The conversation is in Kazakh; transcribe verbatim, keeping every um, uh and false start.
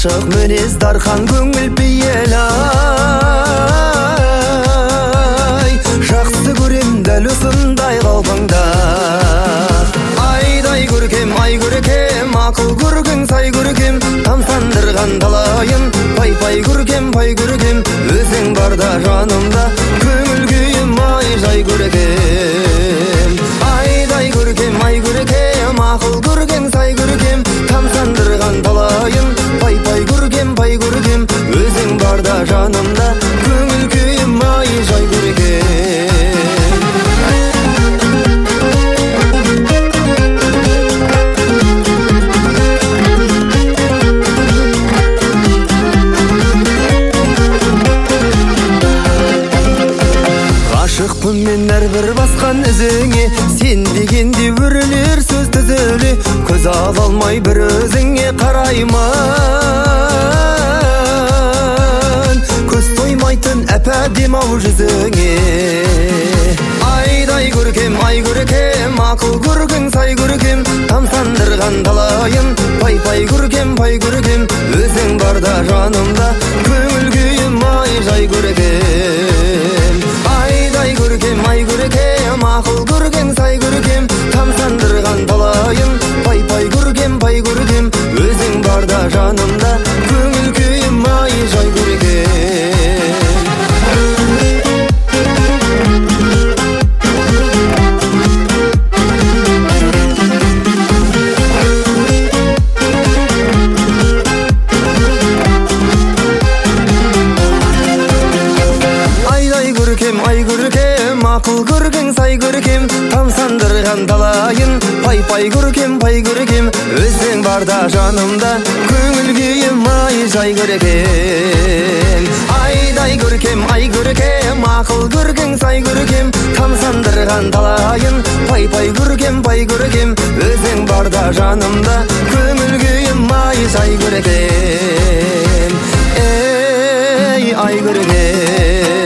ашық мінез дархан көңіл пейелай, жақсы көрем дәл осындай қалпыңда. Айдай көркем, ай көркем, ақыл көркем, сай көркем, тамсандырған талайын, пай-пай көркем, пай көркем, өзің барда жанымда, көңіл күйім ай жай көркем. Айдай көркем, ай көркем, ақыл көркем, сай көркем, тамсандырған талайын, пай-пай көркем, пай көркем, өзің барда жанымда, көңіл күйім ай жай көркем. Ғашықпын мен әрбір басқан ізіңе, сен дегенде өрілер сөз түзіле, көз ала алмай бір өзіңе қараймын, көз тоймайтын әп-әдемі-ау жүзіңе. Айдай көркем, ай көркем, ақыл көркем, сай көркем, тамсандырған талайын, пай-пай көркем, пай көркем, өзің барда жанымда, көңіл күйім ай жай көркем. Айдай көркем, ай көркем, ақыл көркем, сай көркем, тамсандырған талайын, пай-пай көркем, пай көркем, өзің барда жанымда, көңіл күйім ай жай көркем. Ай көркем, ақыл көркем, сай көркем, тамсандырған талайын, пай-пай көркем, пай көркем, өзің барда жанымда, көңіл күйім ай жай көркем. Айдай көркем, ай көркем, ақыл көркем, сай көркем, тамсандырған талайын, пай-пай көркем, пай көркем, өзің барда жанымда, көңіл күйім ай жай көркем. Ей ай көркем.